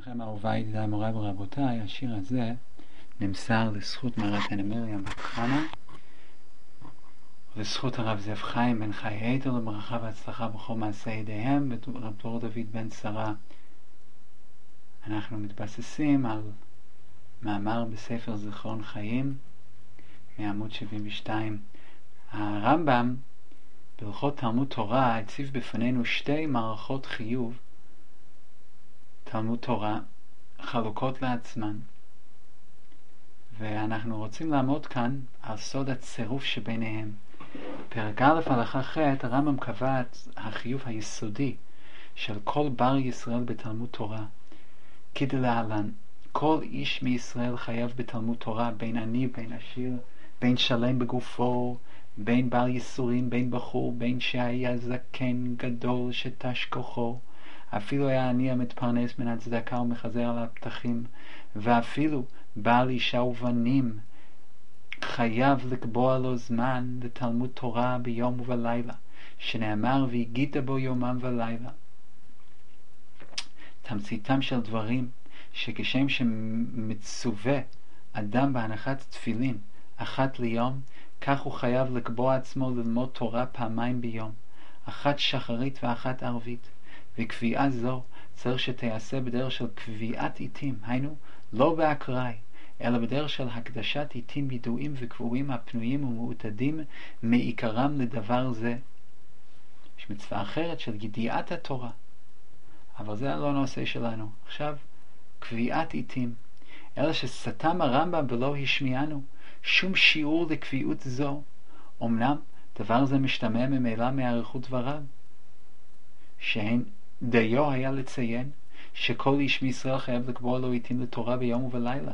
לכם אהוביי, ידידיי, מוריי ורבותיי. השיר הזה נמסר לזכות מערת עין מרים בת חנה, לזכות הרב זאב חיים בן חי היתר, לברכה והצלחה בכל מעשה ידיהם, ורב דור דוד בן שרה. אנחנו מתבססים על מאמר בספר זיכרון חיים מעמוד 72. הרמב"ם בהלכות תלמוד תורה הציב בפנינו שתי מערכות חיוב תלמוד תורה חלוקות לעצמן, ואנחנו רוצים לעמוד כאן על סוד הצירוף שביניהם. פרק א' הלכה ח' הרמב"ם קבע את החיוב היסודי של כל בר ישראל בתלמוד תורה כדלהלן: כל איש מישראל חייב בתלמוד תורה, בין עני בין עשיר, בין שלם בגופו, בין בר ייסורים, בין בחור, בין שהיה זקן גדול שתש כוחו, אפילו היה עני המתפרנס מן הצדקה ומחזר על הפתחים, ואפילו בעל אישה ובנים חייב לקבוע לו זמן לתלמוד תורה ביום ובלילה, שנאמר והגית בו יומם ולילה. תמציתם של דברים שכשם שמצווה אדם בהנחת תפילין אחת ליום, כך הוא חייב לקבוע עצמו ללמוד תורה פעמיים ביום, אחת שחרית ואחת ערבית. וקביעה זו צריך שתיעשה בדרך של קביעת עיתים, היינו לא באקראי, אלא בדרך של הקדשת עיתים ידועים וקבועים הפנויים ומעוטדים מעיקרם לדבר זה. יש מצווה אחרת של ידיעת התורה, אבל זה לא נושא שלנו. עכשיו, קביעת עיתים, אלא שסתם הרמב"ם ולא השמיענו שום שיעור לקביעות זו. אמנם דבר זה משתמע ממילא מאריכות דבריו, שהן דיו היה לציין שכל איש מישראל חייב לקבוע לו עיתים לתורה ביום ובלילה.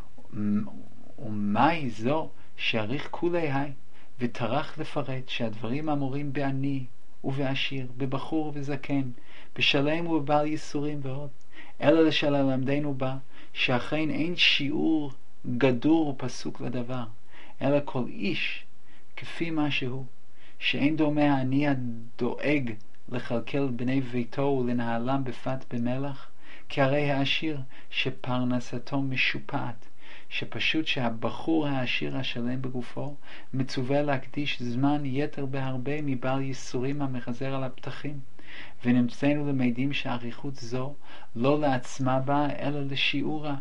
ומהי זו שעריך כולי היי וטרח לפרט שהדברים אמורים בעני ובעשיר, בבחור ובזקן, בשלם ובבעל ייסורים ועוד, אלא לשלמדנו בה שאכן אין שיעור גדור ופסוק לדבר, אלא כל איש כפי מה שהוא, שאין דומה העני הדואג לכלכל בני ביתו ולנהלם בפת במלח, כי הרי העשיר שפרנסתו משופעת, שפשוט שהבחור העשיר השלם בגופו מצווה להקדיש זמן יתר בהרבה מבעל ייסורים המחזר על הפתחים. ונמצאנו למדים שהאריכות זו לא לעצמה בה אלא לשיעורה.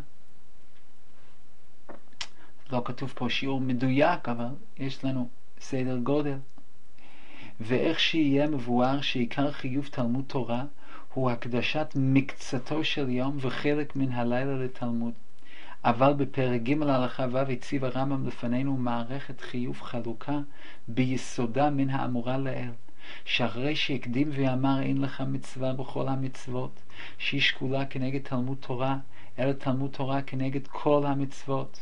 לא כתוב פה שיעור מדויק, אבל יש לנו סדר גודל. ואיך שיהיה מבואר שעיקר חיוב תלמוד תורה הוא הקדשת מקצתו של יום וחלק מן הלילה לתלמוד. אבל בפרק ג' הלכה ו' הציב הרמב"ם לפנינו מערכת חיוב חלוקה ביסודה מן האמורה לאל, שאחרי שהקדים ואמר אין לך מצווה בכל המצוות שהיא שקולה כנגד תלמוד תורה, אלא תלמוד תורה כנגד כל המצוות,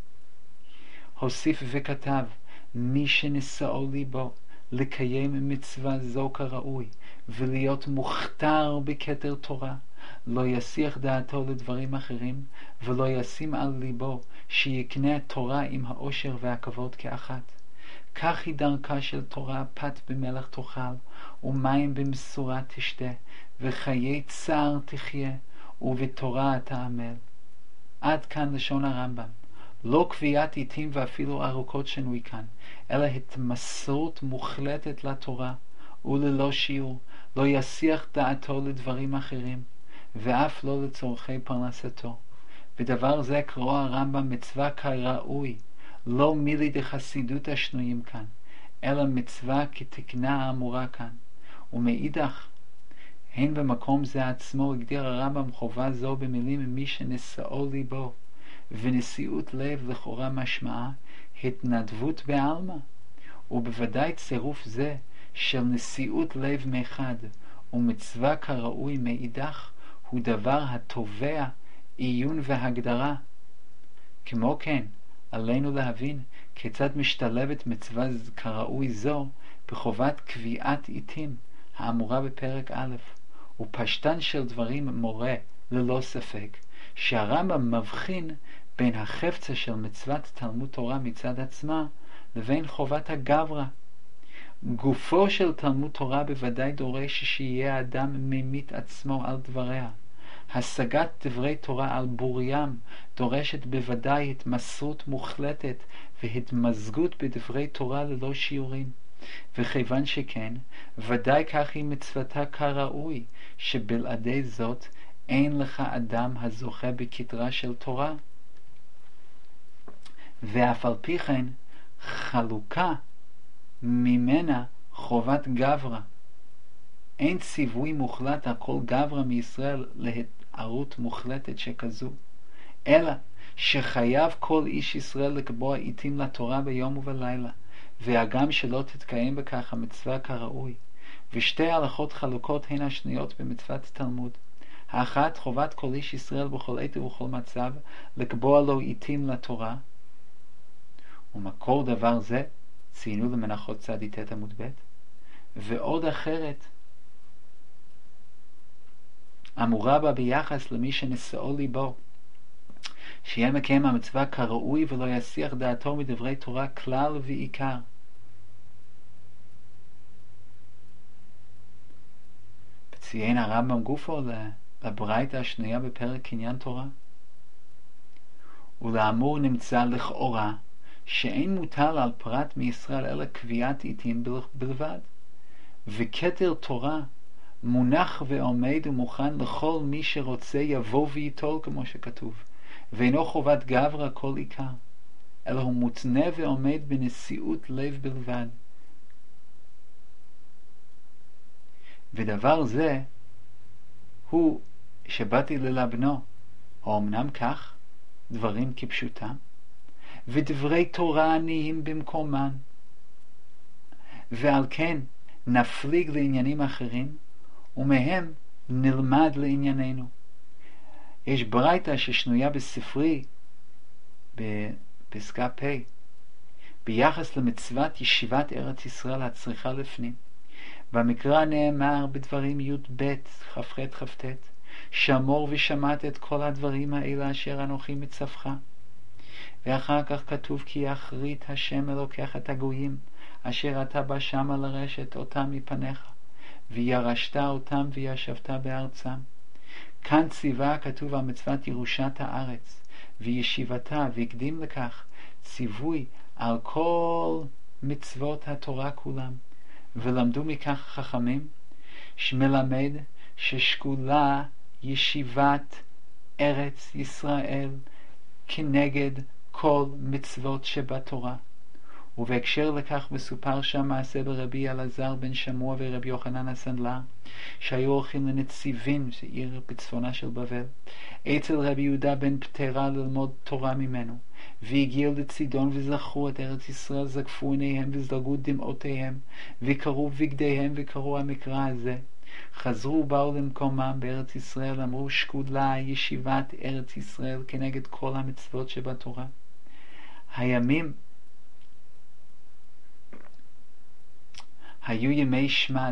הוסיף וכתב: מי שנשאו ליבו לקיים מצווה זו כראוי ולהיות מוכתר בכתר תורה, לא יסיח דעתו לדברים אחרים, ולא ישים על ליבו שיקנה תורה עם האושר והכבוד כאחת. כך היא דרכה של תורה: פת במלח תאכל ומים במשורה תשתה, וחיי צער תחיה ובתורה תעמל. עד כאן לשון הרמב"ם. לא קביעת עיתים ואפילו ארוכות שנוי כאן, אלא התמסרות מוחלטת לתורה וללא שיעור, לא יסיח דעתו לדברים אחרים ואף לא לצורכי פרנסתו. ודבר זה קרוא הרמב"ם מצווה כראוי, לא מילי דחסידות השנויים כאן, אלא מצווה כתקנה האמורה כאן. ומאידך, הן במקום זה עצמו הגדיר הרמב"ם חובה זו במילים מי שנשאו ליבו, ונשיאות לב לכאורה משמעה התנדבות בעלמא, ובוודאי צירוף זה של נשיאות לב מחד ומצווה כראוי מאידך הוא דבר התובע עיון והגדרה. כמו כן עלינו להבין כיצד משתלבת מצווה כראוי זו בחובת קביעת עיתים האמורה בפרק א'. ופשטן של דברים מורה ללא ספק שהרמב"ם מבחין בין החפצה של מצוות תלמוד תורה מצד עצמה לבין חובת הגברא. גופו של תלמוד תורה בוודאי דורש שיהיה האדם ממית עצמו על דבריה, השגת דברי תורה על בוריים דורשת בוודאי התמסרות מוחלטת והתמזגות בדברי תורה ללא שיעורים, וכיוון שכן, ודאי כך היא מצוותה כראוי, שבלעדי זאת אין לך אדם הזוכה בכתרה של תורה. ואף על פי כן חלוקה ממנה חובת גברא. אין ציווי מוחלט על כל גברא מישראל להתערות מוחלטת שכזו, אלא שחייב כל איש ישראל לקבוע עיתים לתורה ביום ובלילה, והגם שלא תתקיים בכך המצווה כראוי. ושתי הלכות חלוקות הן השניות במצוות תלמוד. האחת, חובת כל איש ישראל בכל עת ובכל מצב לקבוע לו עיתים לתורה, ומקור דבר זה ציינו למנחות צ"ט עמוד ב'. ועוד אחרת אמורה בה ביחס למי שנשאו ליבו, שיהיה מקיים המצווה כראוי ולא יסיח דעתו מדברי תורה כלל ועיקר. וציין הרמב"ם גופו לברייתא השנייה בפרק קניין תורה. ולאמור נמצא לכאורה שאין מוטל על פרט מישראל אלא קביעת עיתים בלבד, וכתר תורה מונח ועומד ומוכן לכל מי שרוצה יבוא וייטול, כמו שכתוב, ואינו חובת גברא כל עיקר, אלא הוא מותנה ועומד בנשיאות לב בלבד. ודבר זה הוא שבאתי ללבנו, האמנם כך דברים כפשוטם, ודברי תורה עניים במקומן, ועל כן נפליג לעניינים אחרים ומהם נלמד לענייננו. יש ברייתא ששנויה בספרי בפסקה פ' ביחס למצוות ישיבת ארץ ישראל הצריכה לפנים. במקרא נאמר בדברים י"ב כ"ח כ"ט, שמור ושמעת את כל הדברים האלה אשר אנוכי מצווך. ואחר כך כתוב כי יחרית השם אלוקיך את הגויים אשר אתה בא שמה לרשת אותם מפניך, וירשת אותם וישבת בארצם. כאן ציווה כתוב על מצוות ירושת הארץ וישיבתה, והקדים לכך ציווי על כל מצוות התורה כולם. ולמדו מכך חכמים שמלמד ששקולה ישיבת ארץ ישראל כנגד כל מצוות שבתורה. ובהקשר לכך מסופר שם מעשה ברבי אלעזר בן שמוע ורבי יוחנן הסנדלר, שהיו הולכים לנציבים, עיר בצפונה של בבל, אצל רבי יהודה בן פטרה ללמוד תורה ממנו, והגיעו לצידון וזכרו את ארץ ישראל, זקפו עיניהם וזלגו דמעותיהם, וקראו בגדיהם וקראו המקרא הזה. חזרו ובאו למקומם בארץ ישראל, אמרו שקולה ישיבת ארץ ישראל כנגד כל המצוות שבתורה. הימים היו ימי שמד,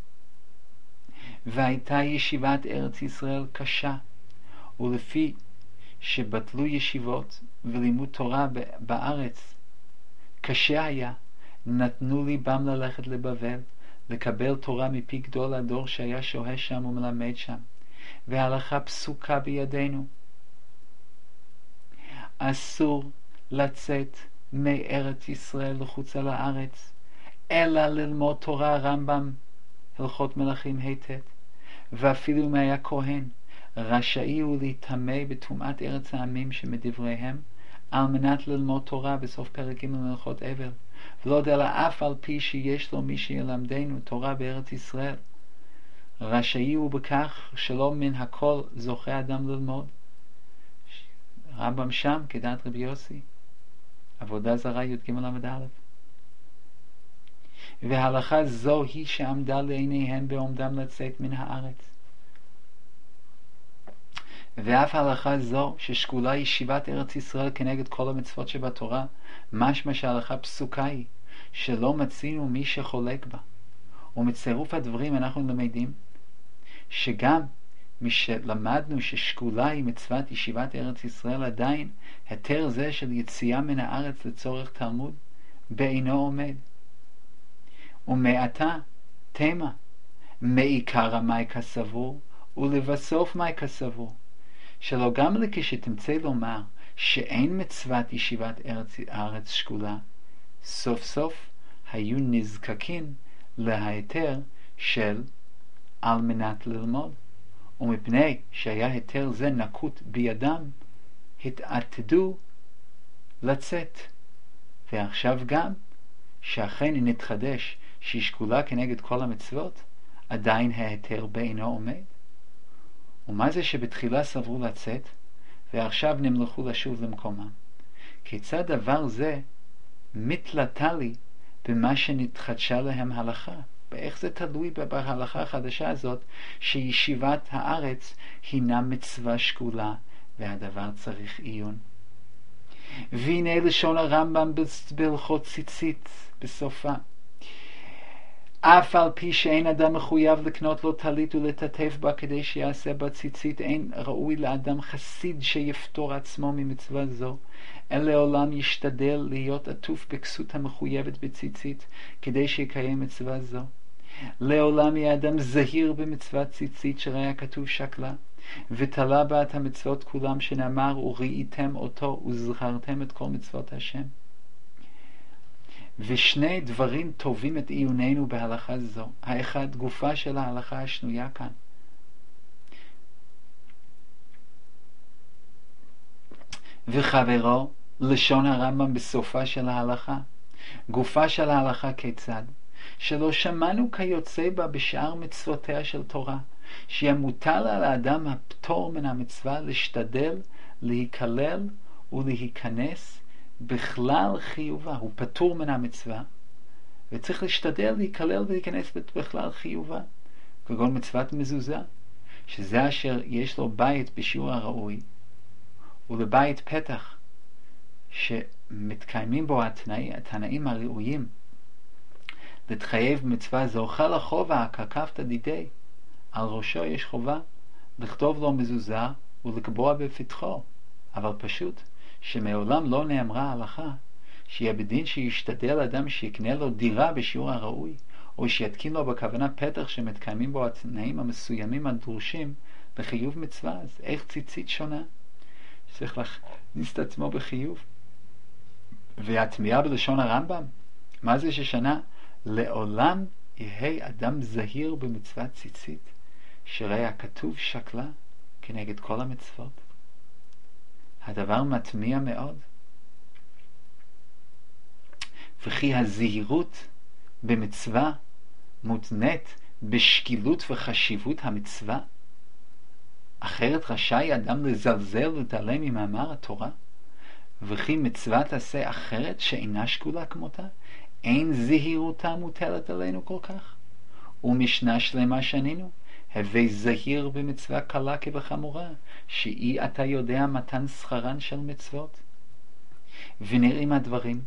והייתה ישיבת ארץ ישראל קשה, ולפי שבטלו ישיבות ולימוד תורה בארץ קשה היה, נתנו ליבם ללכת לבבל לקבל תורה מפי גדול הדור שהיה שוהה שם ומלמד שם, וההלכה פסוקה בידינו. אסור לצאת מארץ ישראל לחוצה לארץ אלא ללמוד תורה. רמב"ם הלכות מלכים היטב. ואפילו אם היה כהן רשאי הוא להתאמה בטומאת ארץ העמים שמדבריהם על מנת ללמוד תורה, בסוף פרק ג' להלכות אבל. ולא דלא אף על פי שיש לו מי שילמדנו תורה בארץ ישראל, רשאי הוא בכך שלא מן הכל זוכה אדם ללמוד. רמב"ם שם כדעת רבי יוסי, עבודה זרה י"ג ל"א. וההלכה זו היא שעמדה לעיניהם בעומדם לצאת מן הארץ. ואף ההלכה זו ששקולה ישיבת ארץ ישראל כנגד כל המצוות שבתורה, משמע שההלכה פסוקה היא, שלא מצינו מי שחולק בה. ומצירוף הדברים אנחנו למדים שגם מי שלמדנו ששקולה היא מצוות ישיבת ארץ ישראל, עדיין היתר זה של יציאה מן הארץ לצורך תלמוד בעינו עומד. ומעתה תמה מעיקר המאי כסבור ולבסוף מה כסבור, שלא גם כשתמצא לומר שאין מצוות ישיבת הארץ שקולה, סוף סוף היו נזקקים להיתר של על מנת ללמוד, ומפני שהיה היתר זה נקוט בידם, התעתדו לצאת. ועכשיו גם שאכן נתחדש שהיא שקולה כנגד כל המצוות, עדיין ההיתר בעינו עומד. ומה זה שבתחילה סברו לצאת ועכשיו נמלכו לשוב למקומם? כיצד דבר זה מתלתה לי במה שנתחדשה להם הלכה? ואיך זה תלוי בהלכה החדשה הזאת שישיבת הארץ הינה מצווה שקולה והדבר צריך עיון? והנה לשון הרמב"ם בהלכות ציצית בסופה, אף על פי שאין אדם מחויב לקנות לו טלית ולטטף בה כדי שיעשה בה ציצית, אין ראוי לאדם חסיד שיפטור עצמו ממצווה זו, אלא לעולם ישתדל להיות עטוף בכסות המחויבת בציצית כדי שיקיים מצווה זו. לעולם יהיה אדם זהיר במצוות ציצית, שראה כתוב שקלה ותלה בה את המצוות כולם, שנאמר וראיתם אותו וזכרתם את כל מצוות השם. ושני דברים טובים את עיוננו בהלכה זו. האחד, גופה של ההלכה השנויה כאן, וחברו לשון הרמב"ם בסופה של ההלכה. גופה של ההלכה כיצד? שלא שמענו כיוצא בה בשאר מצוותיה של תורה, שיהיה מוטל על האדם הפטור מן המצווה להשתדל להיכלל ולהיכנס בכלל חיובה. הוא פטור מן המצווה וצריך להשתדל להיכלל ולהיכנס בכלל חיובה, כגון מצוות מזוזה, שזה אשר יש לו בית בשיעור הראוי ולבית פתח שמתקיימים בו התנאים הראויים להתחייב במצווה זו. חל החובה ככפתא דידי, על ראשו יש חובה לכתוב לו מזוזה ולקבוע בפתחו, אבל פשוט שמעולם לא נאמרה הלכה שיהיה בדין שישתדל אדם שיקנה לו דירה בשיעור הראוי, או שיתקין לו בכוונה פתח שמתקיימים בו התנאים המסוימים הדרושים בחיוב מצווה. אז איך ציצית שונה? צריך להכניס את עצמו בחיוב. והתמיהה בלשון הרמב"ם, מה זה ששנה? לעולם יהיה אדם זהיר במצוות ציצית, שראה הכתוב שקלה כנגד כל המצוות. הדבר מתמיע מאוד. וכי הזהירות במצווה מותנית בשקילות וחשיבות המצווה, אחרת רשאי אדם לזלזל ולהתעלם ממאמר התורה. וכי מצוות עשה אחרת שאינה שקולה כמותה, אין זהירותה מוטלת עלינו כל כך. ומשנה שלמה שנינו, הווי זהיר במצווה קלה כבחמורה, שהיא אתה יודע מתן שכרן של מצוות. ונראים הדברים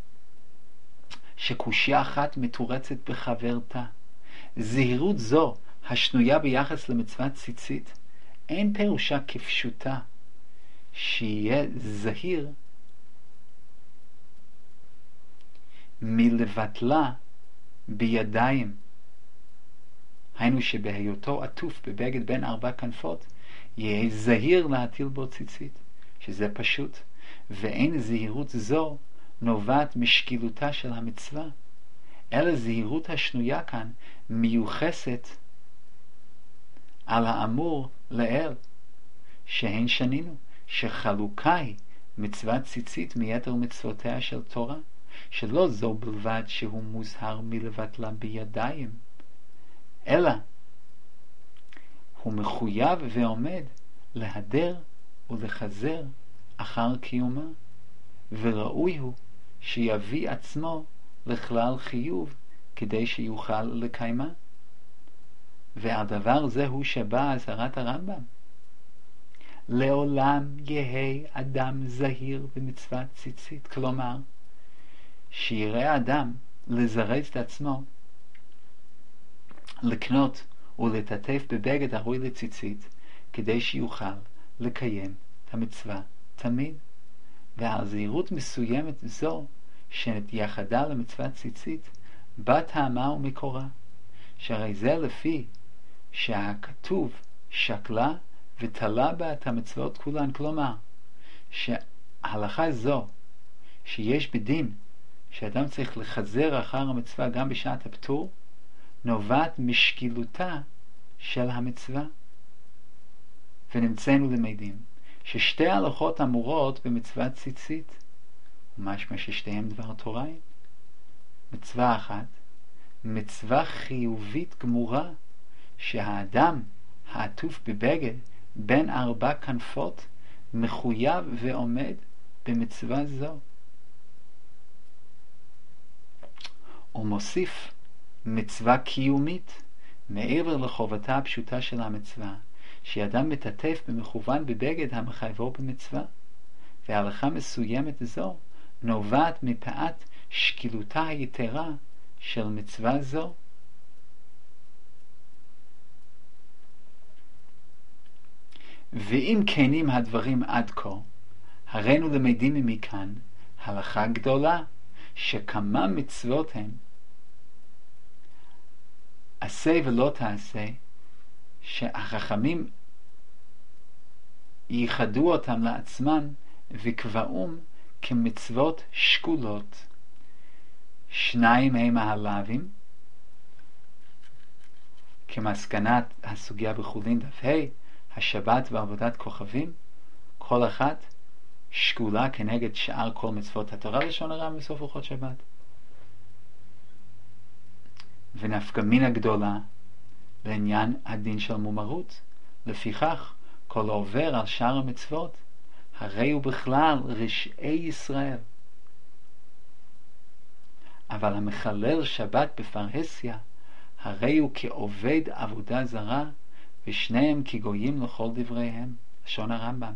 שקושיה אחת מתורצת בחברתה. זהירות זו השנויה ביחס למצוות ציצית, אין פירושה כפשוטה שיהיה זהיר מלבטלה בידיים, היינו שבהיותו עטוף בבגד בין 4 כנפות יהיה זהיר להטיל בו ציצית, שזה פשוט. ואין זהירות זו נובעת משקילותה של המצווה, אלא זהירות השנויה כאן מיוחסת על האמור לאל, שהן שנינו שחלוקה היא מצוות ציצית מיתר מצוותיה של תורה, שלא זו בלבד שהוא מוזהר מלבטלה בידיים, אלא הוא מחויב ועומד להדר ולחזר אחר קיומה, וראוי הוא שיביא עצמו לכלל חיוב כדי שיוכל לקיימה. ועל דבר זה הוא שבא אזהרת הרמב"ם, לעולם יהא אדם זהיר במצוות ציצית. כלומר שיראה אדם לזרז את עצמו לקנות ולטטף בבגד הראוי לציצית כדי שיוכל לקיים את המצווה תמיד. ועל זהירות מסוימת זו שנתייחדה למצוות ציצית בא טעמה ומקורה, שהרי זה לפי שהכתוב שקלה ותלה בה את המצוות כולן. כלומר, שההלכה זו שיש בדין שאדם צריך לחזר אחר המצווה גם בשעת הפטור, נובעת משקילותה של המצווה. ונמצאנו למדים ששתי ההלכות אמורות במצוות ציצית, ומשמע ששתיהם דבר תורה. מצווה אחת, מצווה חיובית גמורה, שהאדם העטוף בבגד בין 4 כנפות מחויב ועומד במצווה זו. הוא מוסיף מצווה קיומית מעבר לחובתה הפשוטה של המצווה, שאדם מתעטף במכוון בבגד המחייבו במצווה, וההלכה מסוימת זו נובעת מפאת שקילותה היתרה של מצווה זו. ואם כנים הדברים עד כה, הרינו למדים מכאן הלכה גדולה, שכמה מצוות הן עשה ולא תעשה, שהחכמים ייחדו אותם לעצמן וקבעום כמצוות שקולות. 2 הם הלאווים, כמסקנת הסוגיה בחולין דף ה', השבת ועבודת כוכבים, כל אחת שקולה כנגד שאר כל מצוות התורה, לשון הרע בסוף הלכות שבת. ונפקא מינה גדולה לעניין הדין של מומרות. לפיכך כל עובר על שאר המצוות הרי הוא בכלל רשעי ישראל, אבל המחלל שבת בפרהסיה הרי הוא כעובד עבודה זרה, ושניהם כגויים לכל דבריהם. לשון הרמב"ם.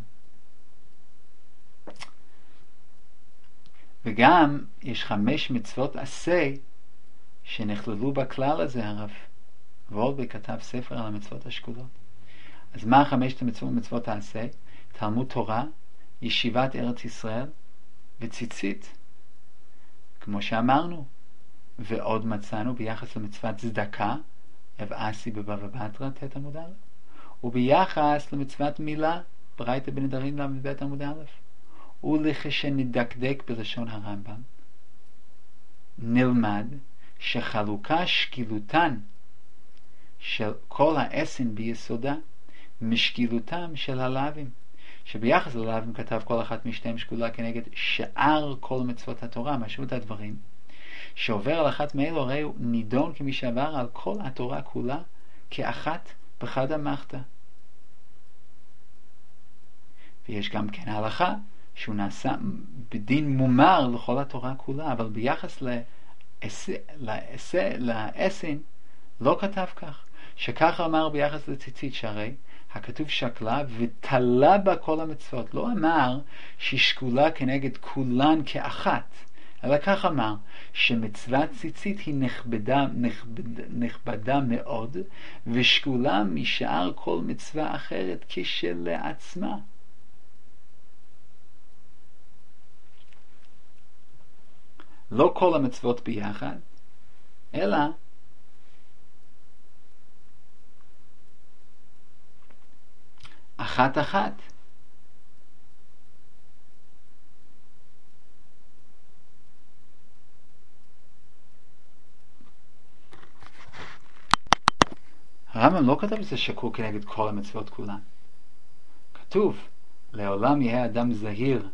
וגם יש 5 מצוות עשה שנכללו בכלל הזה. הרב וולבה כתב ספר על המצוות השקולות. אז מה 5 מצוות העשה? תלמוד תורה, ישיבת ארץ ישראל וציצית, כמו שאמרנו. ועוד מצאנו ביחס למצוות צדקה, הבאסי בבבא בתרא ת' עמוד א', וביחס למצוות מילה, ברייתא בנדרים ל"ב עמוד א'. ולכשנדקדק בלשון הרמב"ם, נלמד שחלוקה שקילותן של כל העשן ביסודה משקילותם של הלאווים, שביחס ללאווים כתב כל אחת משתיהם שקולה כנגד שאר כל מצוות התורה. משמעות הדברים שעובר על אחת מאלו הרי הוא נידון כמי שעבר על כל התורה כולה כאחת בחד המחתא. ויש גם כן ההלכה שהוא נעשה בדין מומר לכל התורה כולה, אבל ביחס לעשן לא כתב כך, שכך אמר ביחס לציצית, שהרי הכתוב שקלה ותלה בה כל המצוות. לא אמר ששקולה כנגד כולן כאחת, אלא כך אמר שמצוות ציצית היא נכבדה מאוד, ושקולה משאר כל מצווה אחרת כשלעצמה. לא כל המצוות ביחד, אלא אחת אחת. הרמב"ם לא כתב שזה שקול כנגד כל המצוות כולן. כתוב, לעולם יהיה אדם זהיר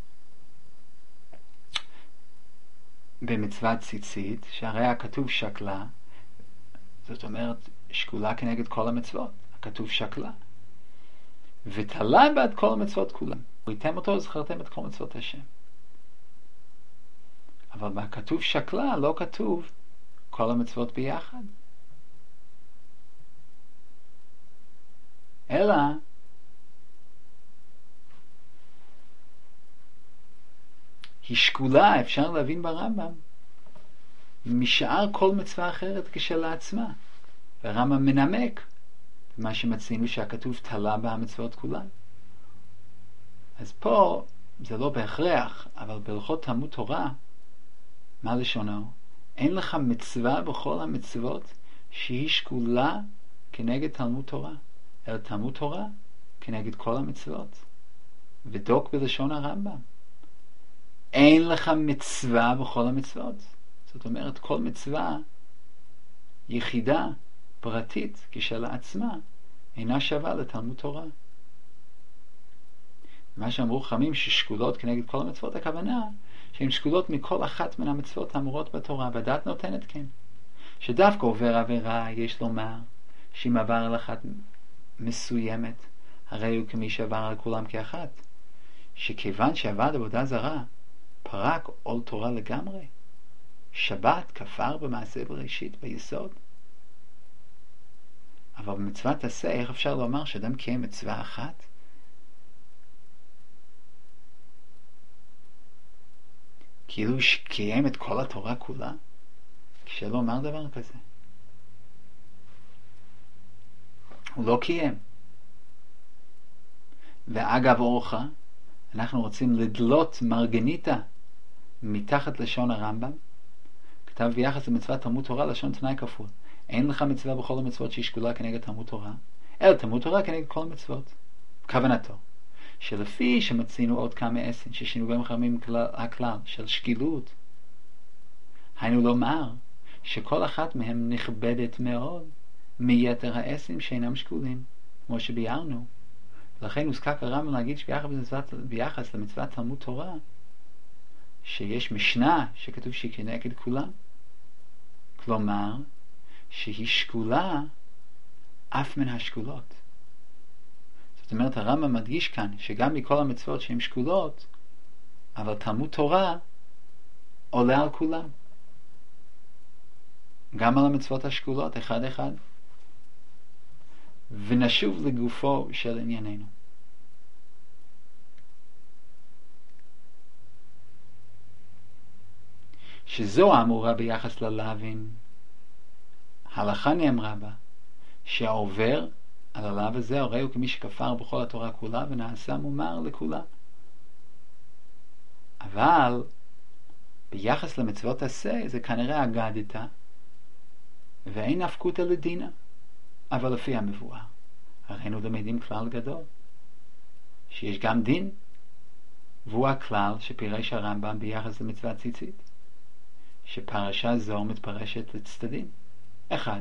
במצוות ציצית, שהרי הכתוב שקלה, זאת אומרת שקולה כנגד כל המצוות. הכתוב שקלה ותלה בעד כל המצוות כולם. ראיתם אותו, זכרתם את כל מצוות השם. אבל בכתוב שקלה לא כתוב כל המצוות ביחד, אלא היא שקולה, אפשר להבין ברמב"ם, משאר כל מצווה אחרת כשלעצמה. והרמב"ם מנמק מה שמצינו שהכתוב תלה בה המצוות כולן. אז פה זה לא בהכרח, אבל בהלכות תלמוד תורה, מה לשונו? אין לך מצווה בכל המצוות שהיא שקולה כנגד תלמוד תורה. אלא תלמוד תורה כנגד כל המצוות. ודוק בלשון הרמב"ם, אין לך מצווה בכל המצוות. זאת אומרת, כל מצווה יחידה, פרטית, כשלעצמה, אינה שווה לתלמוד תורה. מה שאמרו חכמים ששקולות כנגד כל המצוות, הכוונה שהן שקולות מכל אחת מן המצוות האמורות בתורה, והדת נותנת כן. שדווקא עובר עבירה, יש לומר, שאם עבר על אחת מסוימת, הרי הוא כמי שעבר על כולם כאחת. שכיוון שעבד עבודה זרה, פרק עול תורה לגמרי. שבת כפר במעשה בראשית ביסוד. אבל במצוות עשה, איך אפשר לומר שאדם קיים מצווה אחת? כאילו שקיים את כל התורה כולה? כשלא אומר דבר כזה. הוא לא קיים. ואגב אורחה, אנחנו רוצים לדלות מרגניתה מתחת לשון הרמב"ם. כתב ביחס למצוות תלמוד תורה לשון תנאי כפול. אין לך מצווה בכל המצוות שהיא שקולה כנגד תלמוד תורה, אלא תלמוד תורה כנגד כל המצוות. כוונתו, שלפי שמצינו עוד כמה עשן ששינו בהם חכמים הכלל של שקילות, היינו לומר שכל אחת מהם נכבדת מאוד מיתר העשן שאינם שקולים, כמו שביארנו. לכן הוזכר הרמב"ם להגיד שביחס למצוות תלמוד תורה, שיש משנה שכתוב שהיא כנגד כולם. כלומר, שהיא שקולה אף מן השקולות. זאת אומרת, הרמב"ם מדגיש כאן שגם מכל המצוות שהן שקולות, אבל תלמוד תורה עולה על כולם. גם על המצוות השקולות, אחד אחד. ונשוב לגופו של ענייננו. שזו האמורה ביחס ללאווין. הלכה נאמרה בה, שהעובר על הלאו הזה, הרי הוא כמי שכפר בכל התורה כולה ונעשה מומר לכולה. אבל ביחס למצוות עשה, זה כנראה אגדתה, ואין נפקותא לדינה. אבל לפי המבואר, הראינו למדים כלל גדול, שיש גם דין, והוא הכלל שפירש הרמב"ם ביחס למצוות ציצית, שפרשה זו מתפרשת לצדדים. אחד,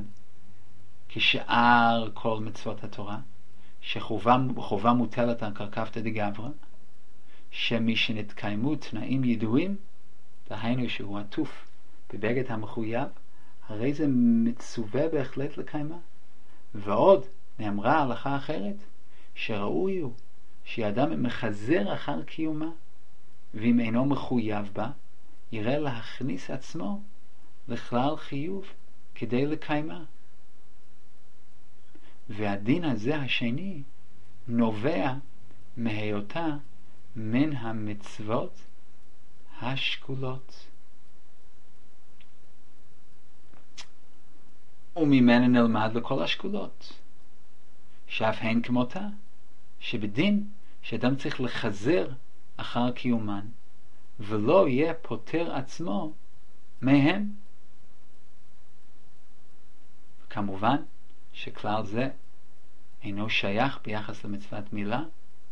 כשאר כל מצוות התורה, שחובה מוטלת על קרקפתא דגברא, שמי שנתקיימו תנאים ידועים, דהיינו שהוא עטוף בבגד המחויב, הרי זה מצווה בהחלט לקיימה. ועוד נאמרה הלכה אחרת, שראוי הוא שאדם מחזר אחר קיומה, ואם אינו מחויב בה, יראה להכניס עצמו לכלל חיוב כדי לקיימה. והדין הזה השני נובע מהיותה מן המצוות השקולות. וממנה נלמד לכל השקולות, שאף הן כמותה, שבדין שאדם צריך לחזר אחר קיומן, ולא יהיה פותר עצמו מהם. כמובן שכלל זה אינו שייך ביחס למצוות מילה,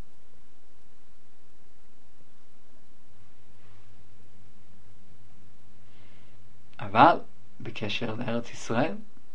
אבל בקשר לארץ ישראל,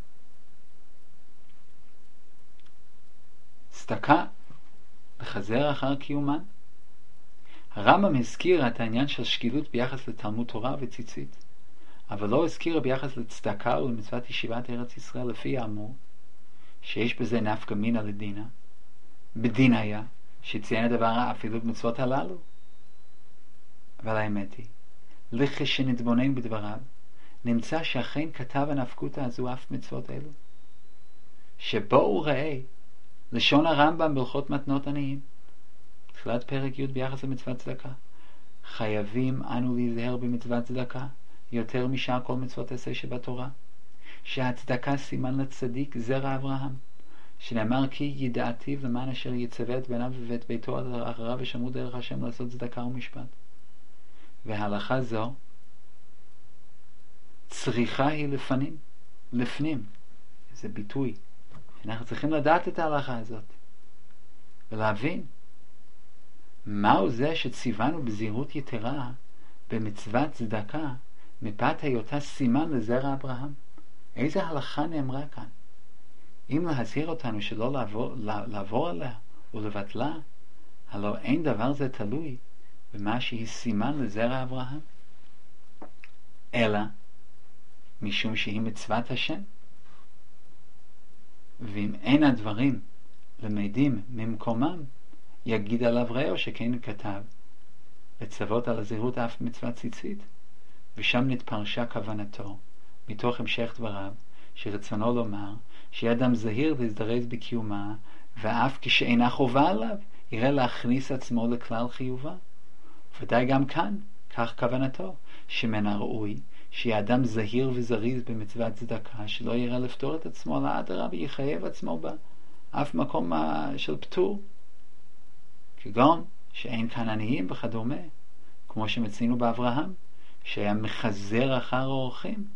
צדקה לחזר אחר קיומן. הרמב"ם הזכיר את העניין של שקילות ביחס לתלמוד תורה וציצית, אבל לא הזכיר ביחס לצדקה ולמצוות ישיבת ארץ ישראל, לפי האמור שיש בזה נפקא מינה לדינה. בדין היה שציין הדבר אפילו במצוות הללו. אבל האמת היא, לכשנתבונן בדבריו, נמצא שאכן כתב הנפקותא הזו אף מצוות אלו. שבואו ראה לשון הרמב"ם בהלכות מתנות עניים, תחילת פרק י' ביחס למצוות צדקה. חייבים אנו להיזהר במצוות צדקה יותר משאר כל מצוות עשה שבתורה, שהצדקה סימן לצדיק זרע אברהם, שנאמר כי ידעתיו למען אשר יצווה את בניו ואת ביתו אחריו ושמרו דרך השם לעשות צדקה ומשפט. וההלכה זו צריכה היא לפנים, זה ביטוי אנחנו צריכים לדעת את ההלכה הזאת, ולהבין מהו זה שציוונו בזהירות יתרה במצוות צדקה, מפאת היותה סימן לזרע אברהם. איזה הלכה נאמרה כאן? אם להזהיר אותנו שלא לעבור עליה ולבטלה, הלא אין דבר זה תלוי במה שהיא סימן לזרע אברהם, אלא משום שהיא מצוות השם. ואם אין הדברים למדים ממקומם, יגיד עליו ראו שכן כתב לצוות על הזהירות אף מצוות ציצית, ושם נתפרשה כוונתו מתוך המשך דבריו, שרצונו לומר שאדם זהיר להזדרז בקיומה, ואף כשאינה חובה עליו יראה להכניס עצמו לכלל חיובה. ודאי גם כאן כך כוונתו, שמן הראוי שאדם זהיר וזריז במצוות צדקה, שלא יראה לפתור את עצמו, לאדרבה יחייב עצמו באף מקום של פטור, כגון שאין כאן עניים וכדומה, כמו שמצינו באברהם, שהיה מחזר אחר האורחים.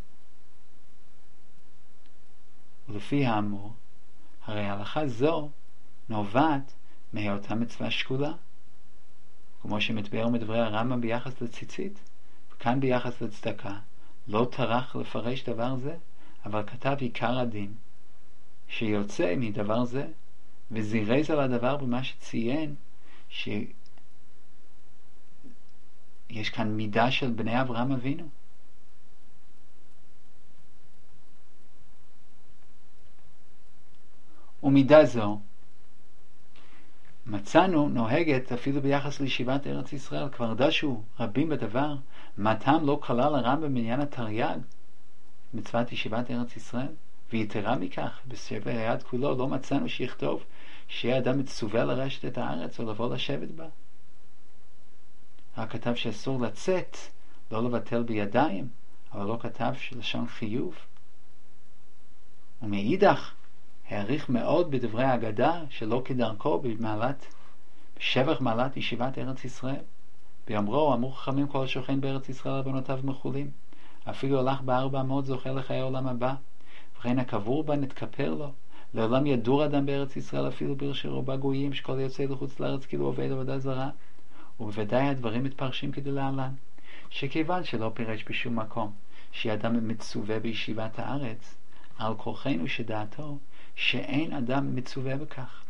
ולפי האמור, הרי הלכה זו נובעת מהיותה מצווה שקולה, כמו שמתבאר מדברי הרמב"ם ביחס לציצית, וכאן ביחס לצדקה. לא טרח לפרש דבר זה, אבל כתב עיקר הדין שיוצא מדבר זה, וזירז על הדבר במה שציין שיש כאן מידה של בני אברהם אבינו. ומידה זו מצאנו נוהגת אפילו ביחס לישיבת ארץ ישראל. כבר דשו רבים בדבר, מה טעם לא כלל הרמב"ם בעניין התרי"ג, מצוות ישיבת ארץ ישראל? ויתרה מכך, בספר היד כולו לא מצאנו שיכתוב שיהיה אדם מצווה לרשת את הארץ או לבוא לשבת בה. רק כתב שאסור לצאת, לא לבטל בידיים, אבל לא כתב שלשון חיוב. ומאידך העריך מאוד בדברי האגדה שלא כדרכו בשבח מעלת ישיבת ארץ ישראל. ביאמרו אמרו חכמים כל השוכן בארץ ישראל רבנותיו מחולים, אפילו הלך ב400 זוכה לחיי העולם הבא, וכן הקבור בה נתכפר לו. לעולם ידור אדם בארץ ישראל אפילו ברשרו בה גויים, שכל יוצא לחוץ לארץ כאילו עובד עבודה זרה. ובוודאי הדברים מתפרשים כדלהלן, שכיוון שלא פירש בשום מקום שאדם מצווה בישיבת הארץ, על כורחנו שדעתו שאין אדם מצווה בכך.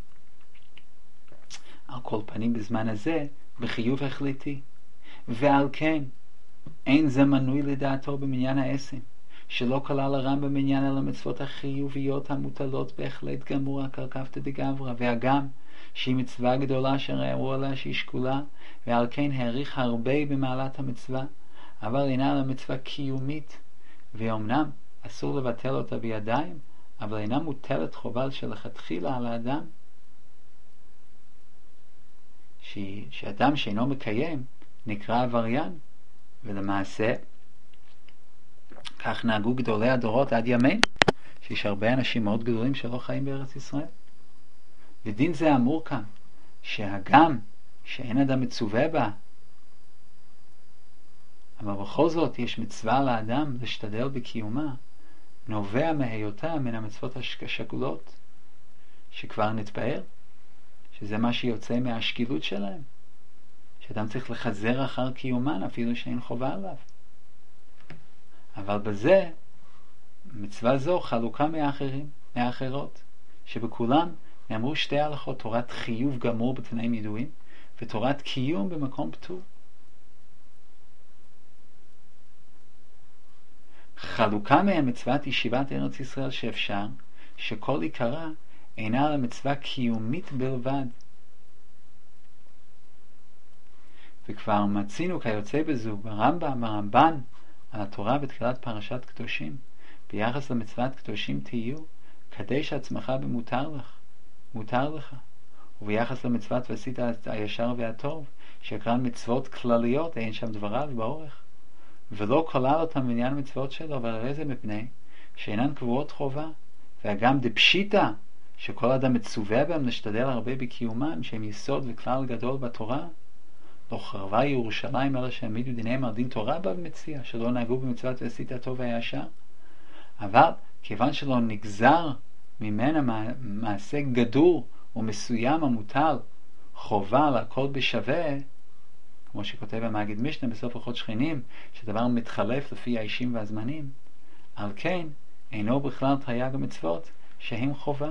על כל פנים בזמן הזה בחיוב החליטי, ועל כן אין זה מנוי לדעתו במניין העשם, שלא כלל הרמב"ם במניין על המצוות החיוביות המוטלות בהחלט גמור הקרקפתא דגברא, והגם שהיא מצווה גדולה שראו עליה שהיא שקולה, ועל כן העריך הרבה במעלת המצווה, אבל אינה על המצווה קיומית, ואומנם אסור לבטל אותה בידיים, אבל אינה מוטלת חובה שלכתחילה על האדם, שאדם שאינו מקיים נקרא עבריין. ולמעשה כך נהגו גדולי הדורות עד ימינו, שיש הרבה אנשים מאוד גדולים שלא חיים בארץ ישראל. ודין זה אמור כאן, שהגם שאין אדם מצווה בה, אבל בכל זאת יש מצווה לאדם להשתדל בקיומה, נובע מהיותה מן המצוות השקולות, שכבר נתבהר שזה מה שיוצא מהשקילות שלהם, שאדם צריך לחזר אחר קיומן אפילו שאין חובה עליו. אבל בזה מצווה זו חלוקה מאחרות, שבכולם נאמרו שתי הלכות, תורת חיוב גמור בתנאים ידועים ותורת קיום במקום פטור. חלוקה מהמצוות ישיבת ארץ ישראל שאפשר שכל עיקרה אינה על המצווה קיומית בלבד. וכבר מצינו כיוצא בזו ברמב"ם, הרמב"ן, על התורה בתחילת פרשת קדושים, ביחס למצוות קדושים תהיו, קדש עצמך מותר לך. וביחס למצוות ועשית הישר והטוב, שקרן מצוות כלליות, אין שם דבריו באורך, ולא כלל אותם בעניין מצוות שלו, אבל הרי זה מפני שאינן קבועות חובה, וגם דפשיטה, שכל אדם מצווה בהם להשתדל הרבה בקיומם, שהם יסוד וכלל גדול בתורה. לא חרבה ירושלים אלא שהעמידו דיניהם על דין תורה בה ומציע, שלא נהגו במצוות ועשית הטוב והישר. אבל כיוון שלא נגזר ממנה מעשה גדור ומסוים המוטל חובה להכל בשווה, כמו שכותב המגיד משנה בסוף הלכות שכנים, שדבר מתחלף לפי האישים והזמנים, על כן אינו בכלל תרי"ג המצוות שהם חובה.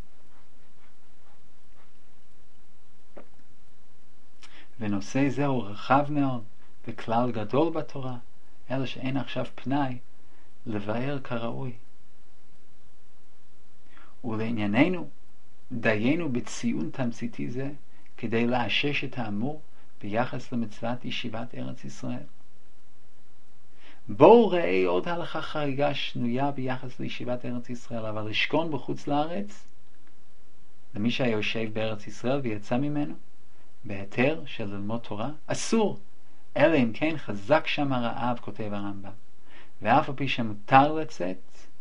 ונושא זה הוא רחב מאוד וכלל גדול בתורה, אלא שאין עכשיו פנאי לבאר כראוי. ולענייננו דיינו בציון תמציתי זה כדי לאשש את האמור ביחס למצוות ישיבת ארץ ישראל. בואו ראה עוד הלכה חריגה שנויה ביחס לישיבת ארץ ישראל, אבל לשכון בחוץ לארץ, למי שיושב בארץ ישראל ויצא ממנו בהיתר של ללמוד תורה, אסור, אלא אם כן חזק שם הרעב, כותב הרמב"ם. ואף על פי שמותר לצאת,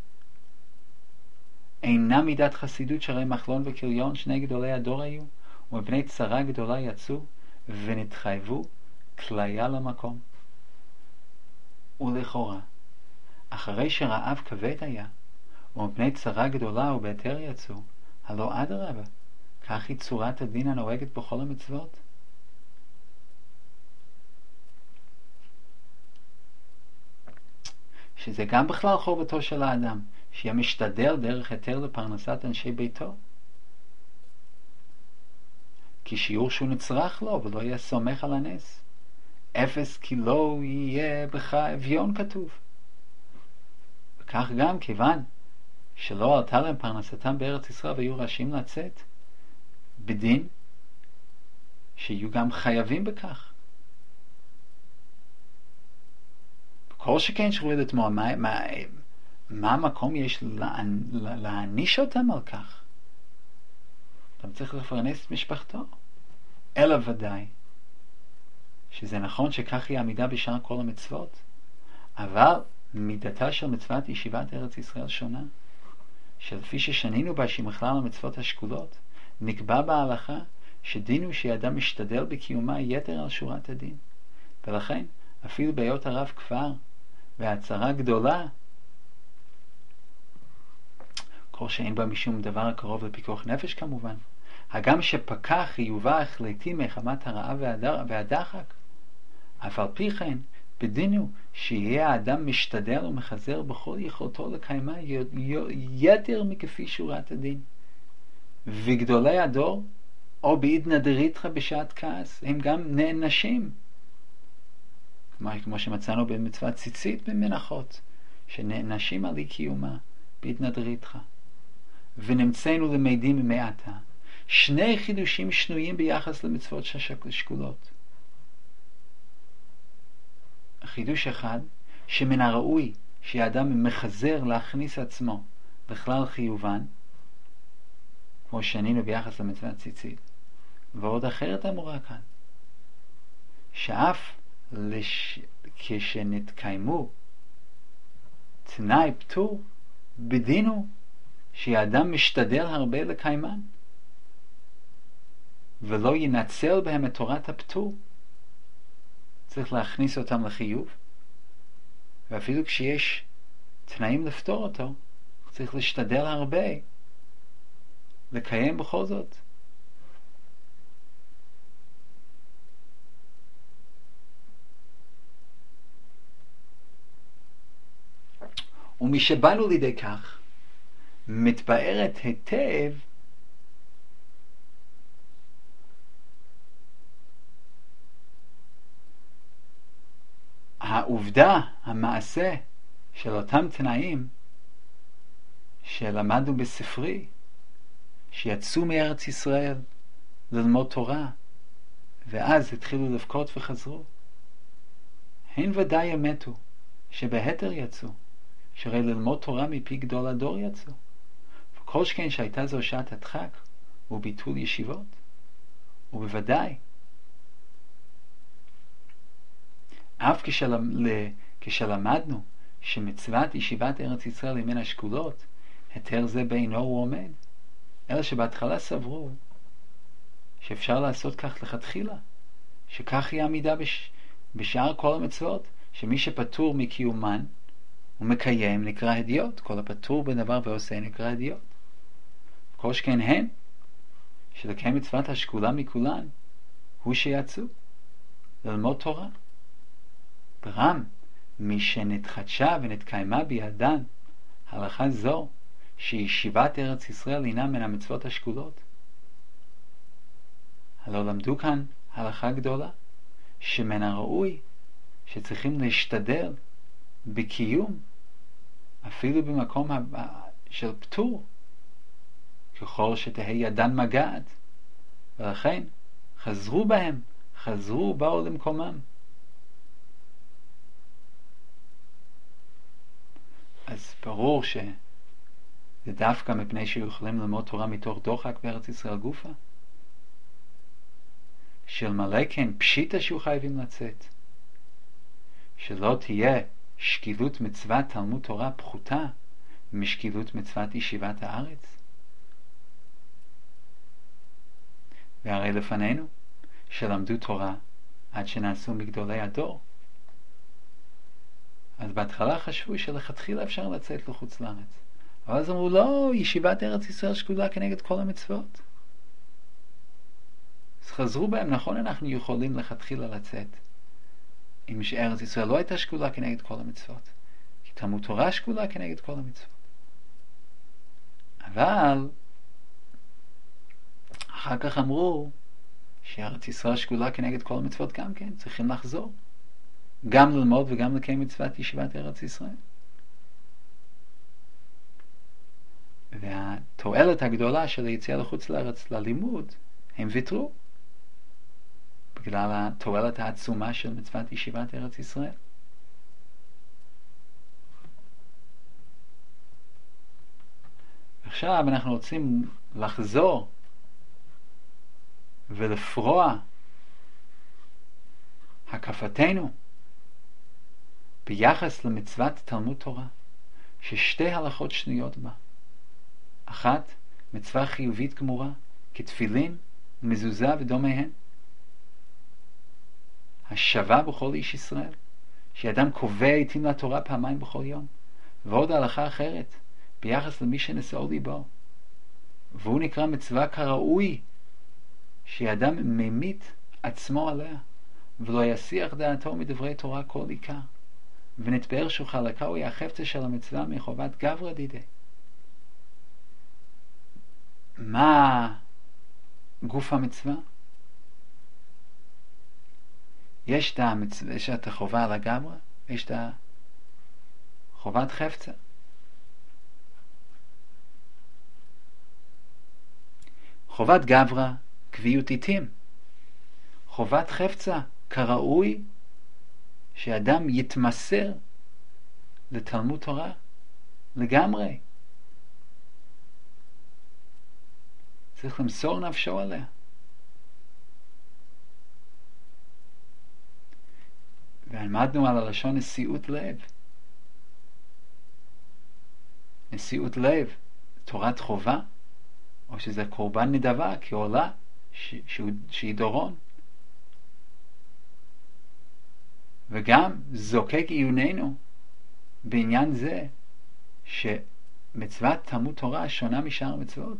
אינה מידת חסידות, שהרי מחלון וקריון שני גדולי הדור היו, ומפני צרה גדולה יצאו ונתחייבו כליה למקום. ולכאורה, אחרי שרעב כבד היה, ומפני צרה גדולה ובהיתר יצאו, הלא אדרבה, כך היא צורת הדין הנוהגת בכל המצוות. שזה גם בכלל חובתו של האדם, שיהיה משתדל דרך היתר לפרנסת אנשי ביתו. כי שיעור שהוא נצרך לו ולא יהיה סומך על הנס. אפס כי לא יהיה בך אביון, כתוב. וכך גם כיוון שלא עלתה להם פרנסתם בארץ ישראל והיו רשאים לצאת, בדין שיהיו גם חייבים בכך. כל שכן שרוי לתמוע, מה המקום יש להעניש אותם על כך? אתה צריך לפרנס את משפחתו. אלא ודאי שזה נכון שכך היא עמידה בשאר כל המצוות, אבל מידתה של מצוות ישיבת ארץ ישראל שונה, שלפי ששנינו בה שהיא מכלל המצוות השקולות, נקבע בהלכה שדינו שאדם משתדל בקיומה יתר על שורת הדין. ולכן אפילו בהיות הרב כפר והצרה גדולה, כל שאין בה משום דבר הקרוב לפיקוח נפש כמובן, הגם שפקח חיובה החלטי מחמת הרעב והדחק, אף על פי כן בדינו שיהיה האדם משתדל ומחזר בכל יכולתו לקיימה יתר מכפי שורת הדין. וגדולי הדור או בעידנא דריתחא בשעת כעס הם גם נענשים, כמו שמצאנו במצוות ציצית במנחות, שנענשים על אי קיומה בעידנא דריתחא. ונמצאנו למדים ממעטה שני חידושים שנויים ביחס למצוות שקולות. חידוש אחד, שמן הראוי שהאדם מחזר להכניס עצמו בכלל חיובן, כמו שנינו ביחס למצוות ציצית. ועוד אחרת אמורה כאן, שאף כשנתקיימו תנאי פטור, בדינו שהאדם משתדל הרבה לקיימן, ולא ינצל בהם את תורת הפטור. צריך להכניס אותם לחיוב, ואפילו כשיש תנאים לפתור אותו, צריך להשתדל הרבה לקיים בכל זאת. ומשבאנו לידי כך, מתבארת היטב העובדה, המעשה של אותם תנאים שלמדנו בספרי, שיצאו מארץ ישראל ללמוד תורה, ואז התחילו לבכות וחזרו. הן ודאי אמתו שבהתר יצאו, שהרי ללמוד תורה מפי גדול הדור יצאו. וכל שכן שהייתה זו שעת הדחק וביטול ישיבות. ובוודאי אף כשלמדנו שמצוות ישיבת ארץ ישראל היא מן השקולות, היתר זה בעינו הוא עומד. אלא שבהתחלה סברו שאפשר לעשות כך לכתחילה, שכך היא עמידה בשאר כל המצוות, שמי שפטור מקיומן ומקיים נקרא הדיוט, כל הפטור בדבר ועושה נקרא הדיוט. כל שכן הם, שלקיים מצוות השקולה מכולן, הוא שיצאו ללמוד תורה. ברם, מי שנתחדשה ונתקיימה בידן הלכה זו, שישיבת ארץ ישראל הינה מן המצוות השקולות. הלא למדו כאן הלכה גדולה, שמן הראוי שצריכים להשתדל בקיום, אפילו במקום של פטור, ככל שתהי ידן מגעת, ולכן חזרו בהם, באו למקומם. אז ברור שזה דווקא מפני שיכולים ללמוד תורה מתוך דוחק בארץ ישראל גופה, של מלא כן פשיטה שהוא חייבים לצאת, שלא תהיה שקילות מצוות תלמוד תורה פחותה משקילות מצוות ישיבת הארץ. והרי לפנינו שלמדו תורה עד שנעשו מגדולי הדור. אז בהתחלה חשבו שלכתחילה אפשר לצאת לחוץ לארץ, אבל אז אמרו לא, ישיבת ארץ ישראל שקולה כנגד כל המצוות. אז חזרו בהם, נכון, אנחנו יכולים לכתחילה לצאת אם ארץ ישראל לא הייתה שקולה כנגד כל המצוות, כי תלמוד תורה שקולה כנגד כל המצוות. אבל אחר כך אמרו שארץ ישראל שקולה כנגד כל המצוות גם כן, צריכים לחזור, גם ללמוד וגם לקיים מצוות ישיבת ארץ ישראל. והתועלת הגדולה של היציאה לחוץ לארץ ללימוד, הם ויתרו בגלל התועלת העצומה של מצוות ישיבת ארץ ישראל. עכשיו אנחנו רוצים לחזור ולפרוע הקפתנו ביחס למצוות תלמוד תורה, ששתי הלכות שנויות בה. אחת, מצווה חיובית גמורה, כתפילין, מזוזה ודומיהן, השווה בכל איש ישראל, שאדם קובע עתים לתורה פעמיים בכל יום. ועוד הלכה אחרת, ביחס למי שנשאו ליבו, והוא נקרא מצווה כראוי, שאדם ממית עצמו עליה, ולא יסיח דעתו מדברי תורה כל עיקר, ונתבאר שהוא חלקה הוא החפצה של המצווה מחובת גברא דידי. מה גוף המצווה? יש את החובה על הגברא, יש את חובת חפצה. חובת גברא, קביעות עתים. חובת חפצה, כראוי שאדם יתמסר לתלמוד תורה לגמרי. צריך למסור נפשו עליה. ועמדנו על הלשון נשיאות לב. נשיאות לב, תורת חובה, או שזה קורבן נדבה כעולה שהיא דורון. וגם זוקק עיוננו בעניין זה שמצוות תלמוד תורה שונה משאר מצוות,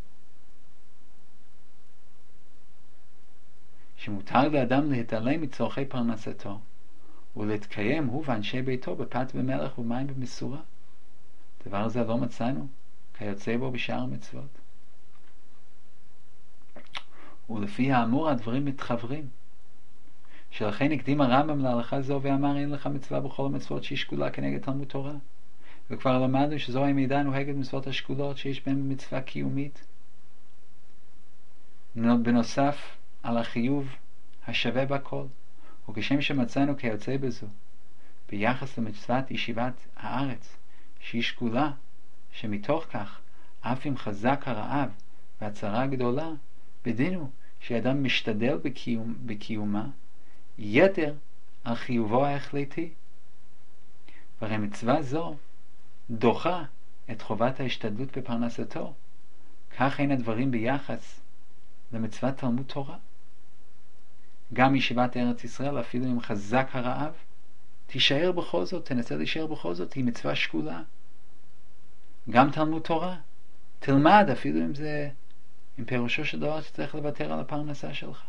שמותר לאדם להתעלם מצורכי פרנסתו ולהתקיים הוא ואנשי ביתו בפת במלח ומים במשורה. דבר זה לא מצאנו כיוצא בו בשאר המצוות. ולפי האמור הדברים מתחברים, שלכן הקדים הרמב"ם להלכה זו ואמר אין לך מצווה בכל המצוות שהיא שקולה כנגד תלמוד תורה. וכבר למדנו שזו המידה הנוהגת מצוות השקולות שיש בהן מצווה קיומית, בנוסף על החיוב השווה בכל. וכשם שמצאנו כיוצא בזו ביחס למצוות ישיבת הארץ שהיא שקולה, שמתוך כך אף אם חזק הרעב והצרה גדולה, בדינו שאדם משתדל בקיומה יתר על חיובו ההחלטי. והרי מצווה זו דוחה את חובת ההשתדלות בפרנסתו. כך אין הדברים ביחס למצוות תלמוד תורה. גם ישיבת ארץ ישראל, אפילו אם חזק הרעב, תישאר בכל זאת, תנסה להישאר בכל זאת, היא מצווה שקולה. גם תלמוד תורה תלמד, אפילו אם זה, עם פירושו של דבר שצריך לוותר על הפרנסה שלך.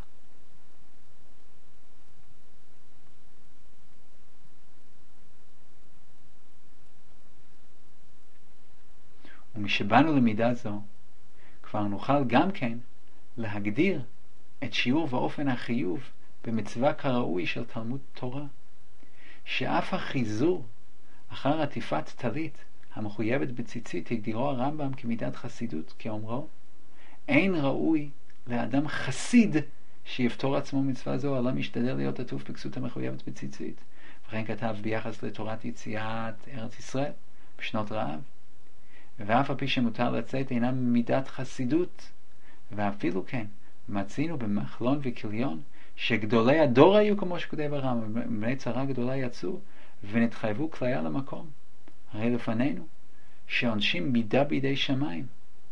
ומשבאנו למידה זו, כבר נוכל גם כן להגדיר את שיעור ואופן החיוב במצווה כראוי של תלמוד תורה, שאף החיזור אחר עטיפת טלית המחויבת בציצית הגדירו הרמב"ם כמידת חסידות, כאומרו, אין ראוי לאדם חסיד שיפטור עצמו מצווה זו, אלא משתדל להיות עטוף בכסות המחויבת בציצית. וכן כתב ביחס לתורת יציאת ארץ ישראל בשנות רעב, ואף על פי שמותר לצאת אינם מידת חסידות, ואפילו כן מצינו במחלון וכליון שגדולי הדור היו, כמו שכותב הרמב"ם, בני צרה גדולה יצאו ונתחייבו כליה למקום. הרי לפנינו שעונשים מידה בידי שמיים,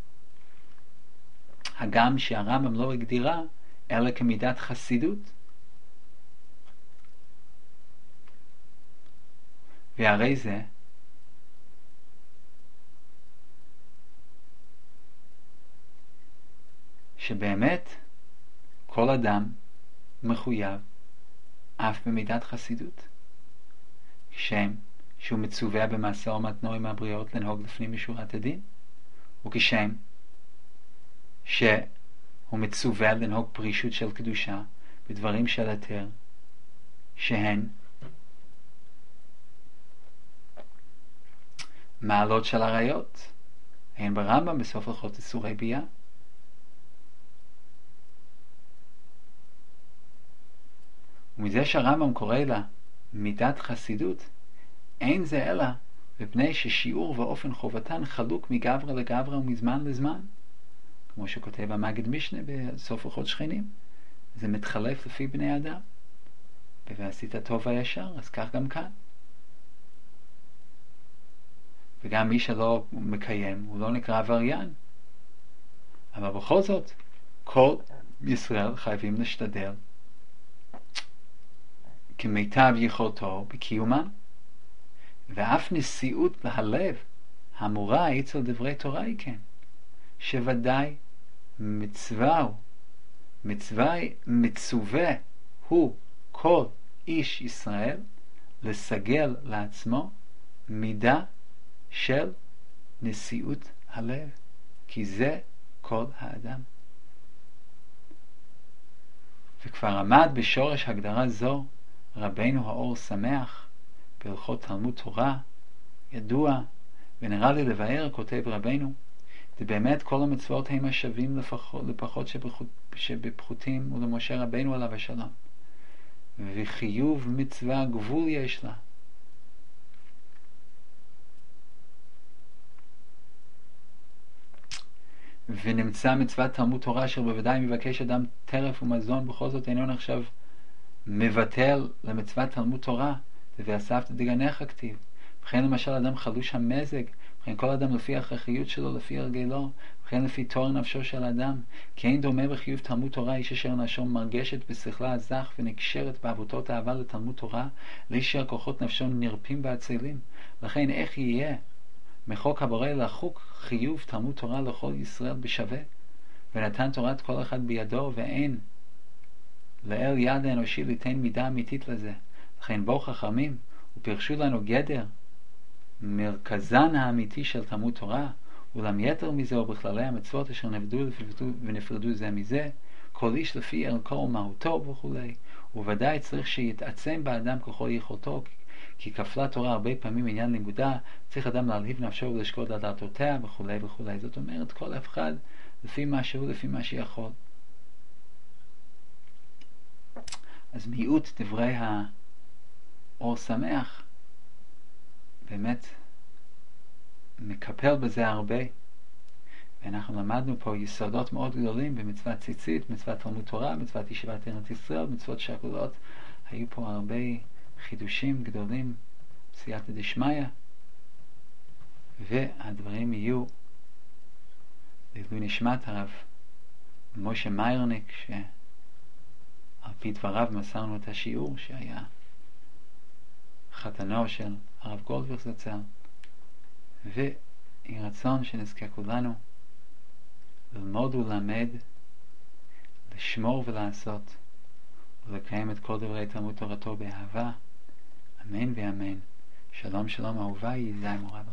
הגם שהרמב"ם לא הגדירה אלא כמידת חסידות. והרי זה שבאמת כל אדם מחויב אף במידת חסידות, כשם שהוא מצווה במעשה ומתנו עם הבריות לנהוג לפנים משורת הדין, וכשם שהוא מצווה לנהוג פרישות של קדושה בדברים של היתר, שהן מעלות של עריות, הן ברמב"ם בסוף הלכות איסורי ביאה. ומזה שהרמב"ם קורא לה מידת חסידות, אין זה אלא מפני ששיעור ואופן חובתן חלוק מגברא לגברא ומזמן לזמן, כמו שכותב המגיד משנה בסוף הלכות שכנים. זה מתחלף לפי בני אדם, ועשית טוב וישר, אז כך גם כאן. וגם מי שלא מקיים הוא לא נקרא עבריין, אבל בכל זאת כל ישראל חייבים להשתדל כמיטב יכולתו בקיומם. ואף נשיאות להלב המורה אצל דברי תורה היא כן, שוודאי מצווה מצווה הוא כל איש ישראל לסגל לעצמו מידה של נשיאות הלב, כי זה כל האדם. וכבר עמד בשורש הגדרה זו רבינו האור שמח בהלכות תלמוד תורה, ידוע ונראה לי לבאר, כותב רבינו, זה באמת כל המצוות הם השווים לפחות שבפחותים, ולמשה רבינו עליו השלום, וחיוב מצווה גבול יש לה. ונמצא מצוות תלמוד תורה אשר בוודאי מבקש אדם טרף ומזון, בכל זאת אינו נחשב מבטל למצוות תלמוד תורה, ואספת דגנך כתיב. וכן למשל אדם חלוש המזג, וכן כל אדם לפי ההכרחיות שלו, לפי הרגלו, וכן לפי תואר נפשו של אדם, כי אין דומה בחיוב תלמוד תורה איש אשר נפשו מרגשת בשכלה הזך ונקשרת בעבותות האהבה לתלמוד תורה, לאיש אשר כוחות נפשו נרפים ועצלים. לכן איך יהיה מחוק הבורא לחוק חיוב תלמוד תורה לכל ישראל בשווה, ונתן תורת כל אחד בידו, ואין לאל יד האנושי ליתן מידה אמיתית לזה. לכן בואו חכמים ופרשו לנו גדר מרכזן האמיתי של תלמוד תורה, אולם יתר מזה ובכללי המצוות אשר נבדו ונפרדו זה מזה, כל איש לפי ערכו ומהותו וכו'. וודאי צריך שיתעצם באדם ככל יכולתו, כי כפלה תורה הרבה פעמים עניין לימודה, צריך אדם להלהיב נפשו ולשקוד על דעתותיה וכו' וכו'. זאת אומרת כל אחד לפי מה שהוא, לפי מה שיכול. אז מיעוט דברי האור שמח באמת מקפל בזה הרבה, ואנחנו למדנו פה יסודות מאוד גדולים במצוות ציצית, מצוות תלמוד תורה, מצוות ישיבת ארץ ישראל, מצוות שכולות. היו פה הרבה חידושים גדולים, סייעתא דשמיא, והדברים יהיו לעילוי נשמת הרב משה מיירניק, שעל פי דבריו מסרנו את השיעור, שהיה חתנו של הרב גולדברג זצ"ל, ויהי רצון שנזכה כולנו ללמוד ולמד, לשמור ולעשות, ולקיים את כל דברי תלמוד תורתו באהבה. אמן ואמן. שלום שלום אהוביי, יזי מורב.